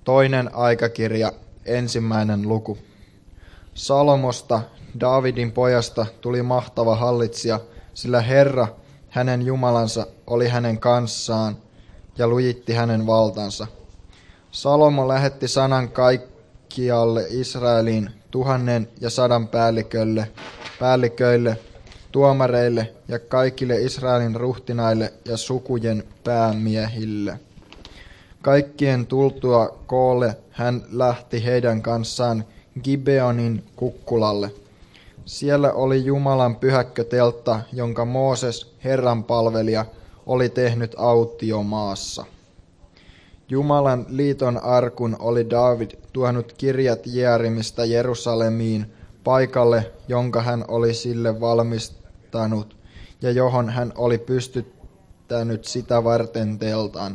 Toinen aikakirja, 1. luku. Salomosta, Daavidin pojasta, tuli mahtava hallitsija, sillä Herra, hänen Jumalansa, oli hänen kanssaan ja lujitti hänen valtansa. Salomo lähetti sanan kaikkialle Israeliin 1100 päälliköille, tuomareille ja kaikille Israelin ruhtinaille ja sukujen päämiehille. Kaikkien tultua koolle hän lähti heidän kanssaan Gibeonin kukkulalle. Siellä oli Jumalan pyhäkköteltta, jonka Mooses, Herran palvelija, oli tehnyt autiomaassa. Jumalan liiton arkun oli Daavid tuonut Kirjat Jearimista Jerusalemiin paikalle, jonka hän oli sille valmistanut ja johon hän oli pystyttänyt sitä varten teltan.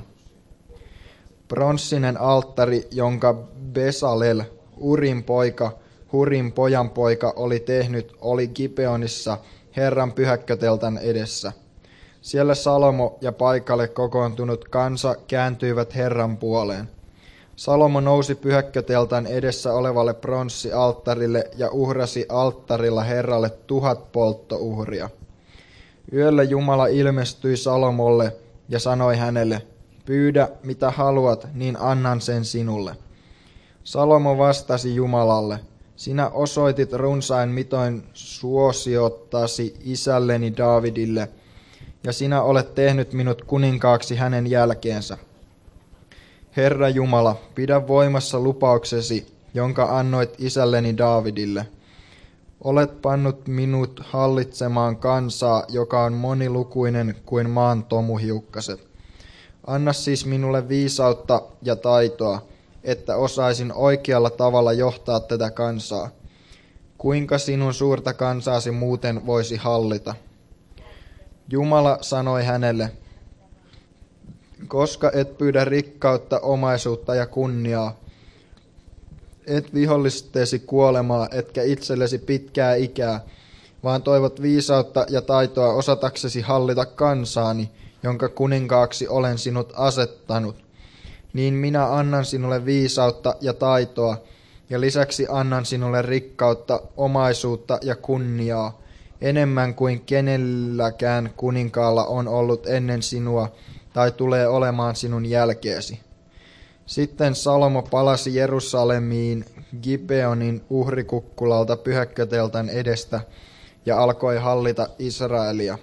Pronssinen alttari, jonka Besalel, Urin poika, Hurin pojanpoika, oli tehnyt, oli Gibeonissa Herran pyhäkköteltan edessä. Siellä Salomo ja paikalle kokoontunut kansa kääntyivät Herran puoleen. Salomo nousi pyhäkköteltan edessä olevalle pronssialttarille ja uhrasi alttarilla Herralle 1000 polttouhria. Yöllä Jumala ilmestyi Salomolle ja sanoi hänelle, pyydä mitä haluat, niin annan sen sinulle. Salomo vastasi Jumalalle, sinä osoitit runsain mitoin suosiottasi isälleni Daavidille, ja sinä olet tehnyt minut kuninkaaksi hänen jälkeensä. Herra Jumala, pidä voimassa lupauksesi, jonka annoit isälleni Daavidille. Olet pannut minut hallitsemaan kansaa, joka on monilukuinen kuin maan tomuhiukkaset. Anna siis minulle viisautta ja taitoa, että osaisin oikealla tavalla johtaa tätä kansaa. Kuinka sinun suurta kansaasi muuten voisi hallita? Jumala sanoi hänelle, koska et pyydä rikkautta, omaisuutta ja kunniaa, et vihollistesi kuolemaa, etkä itsellesi pitkää ikää, vaan toivot viisautta ja taitoa osataksesi hallita kansaani, jonka kuninkaaksi olen sinut asettanut, niin minä annan sinulle viisautta ja taitoa, ja lisäksi annan sinulle rikkautta, omaisuutta ja kunniaa, enemmän kuin kenelläkään kuninkaalla on ollut ennen sinua tai tulee olemaan sinun jälkeesi. Sitten Salomo palasi Jerusalemiin Gibeonin uhrikukkulalta pyhäkköteltan edestä ja alkoi hallita Israelia.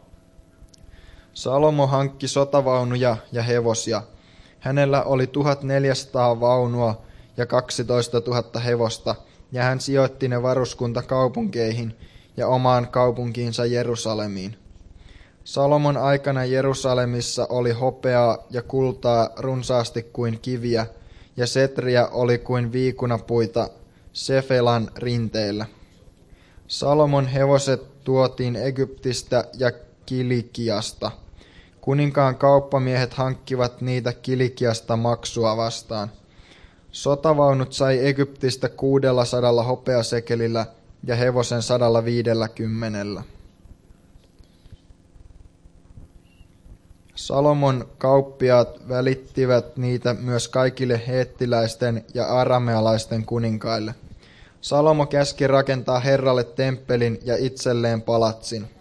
Salomo hankki sotavaunuja ja hevosia. Hänellä oli 1400 vaunua ja 12 000 hevosta, ja hän sijoitti ne varuskuntakaupunkeihin ja omaan kaupunkiinsa Jerusalemiin. Salomon aikana Jerusalemissa oli hopeaa ja kultaa runsaasti kuin kiviä, ja setriä oli kuin viikunapuita Sefelan rinteillä. Salomon hevoset tuotiin Egyptistä ja Kilikiasta. Kuninkaan kauppamiehet hankkivat niitä Kilikiasta maksua vastaan. Sotavaunut sai Egyptistä 600 hopeasekelillä ja hevosen 150. Salomon kauppiaat välittivät niitä myös kaikille heettiläisten ja aramealaisten kuninkaille. Salomo käski rakentaa Herralle temppelin ja itselleen palatsin.